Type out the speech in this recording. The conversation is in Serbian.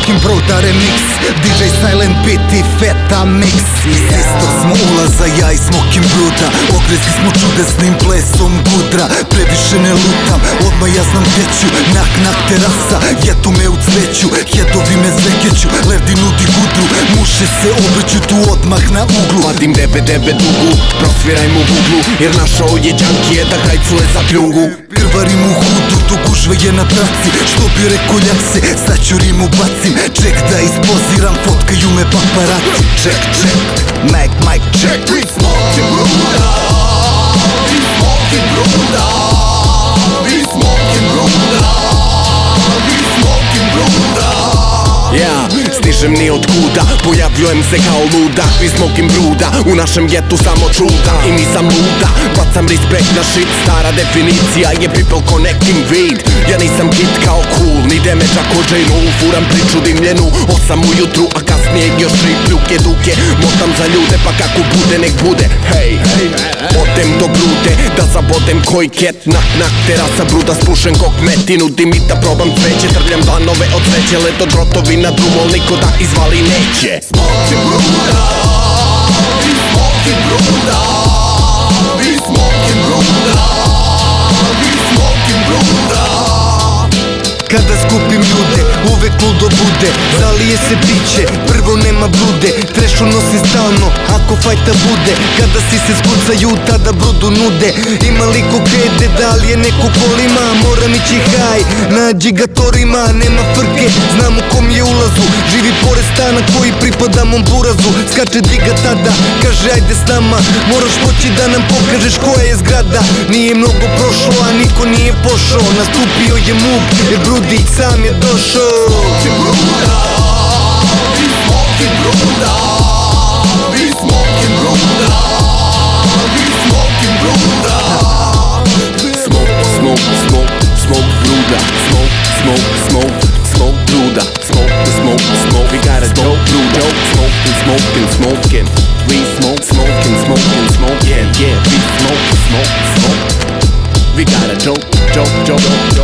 smoking broda remix, DJ Silent Beat i Feta Mix. Iz istog smo ulaza, ja i smoking broda, ogrezi smo čudesnim plesom gudra. Previše ne lutam, odmah ja znam gdje ću, nak terasa, jedu me u cveću, hedovi me zvekeću, lerdi nudi gudru, muše se obeću tu odmah na uglu. Vadim 9-9 dugu, prosviraj mu vuglu, jer našao je džankije da hajcule za pljungu. Krvarim u hudu, tu gužve je na praci, što bi rekao Ljakse, sad ću rimu bacim. Ček da ispoziram, fotkaju me paparaci. Check, mic check. We smoking Bruda, we smoking Bruda, we smoking Bruda, we smoking Bruda. Ja, stižem ni od kuda, pojavljujem se kao luda. Vi smoking Bruda, u našem getu samo čuda. I nisam luda, bacam respekt na shit. Stara definicija je people connecting vid. Ja nisam kid kao cool, ni damage ako J-Roll. Furam priču dimljenu, 8 ujutru, a kasnije još 3 pljuke duke. Motam za ljude, pa kako bude nek bude. Hej, odem do Brude, da zabodem koji ket. Nak terasa, Bruda spušen kog met. I nudim i da probam cveće, trljam banove od sveće. Leto drotovi na drumol, niko da izvali neće. Smoking Bruda, we smoking Bruda, we smoking Bruda, we smoking Bruda. Kada skupim ljude, uvek ludo bude, zalije se piće, prvo nema blude. Trešu nosi stalno, ako fajta bude, kada si se skucaju, tada Brudu nude. Ima li ko krede, da li je neko kolima, moram ići haj, nađi ga torima. Nema frke, znam u kom je ulazu, živi pored stana koji pripada mom burazu. Skače diga tada, kaže ajde s nama, moraš poći da nam pokažeš koja je zgrada. Nije mnogo prošlo, a niko nije pošao, nastupio je muk, jer Brudi sam je došao. Smoking Bruda, we smoking Bruda, we smoking Bruda, we smoking Bruda. Smoke Bruda, smoke Bruda, smoke. We got a dope Bruda, smoking. We smoking, yeah, we smoke. We got a dope.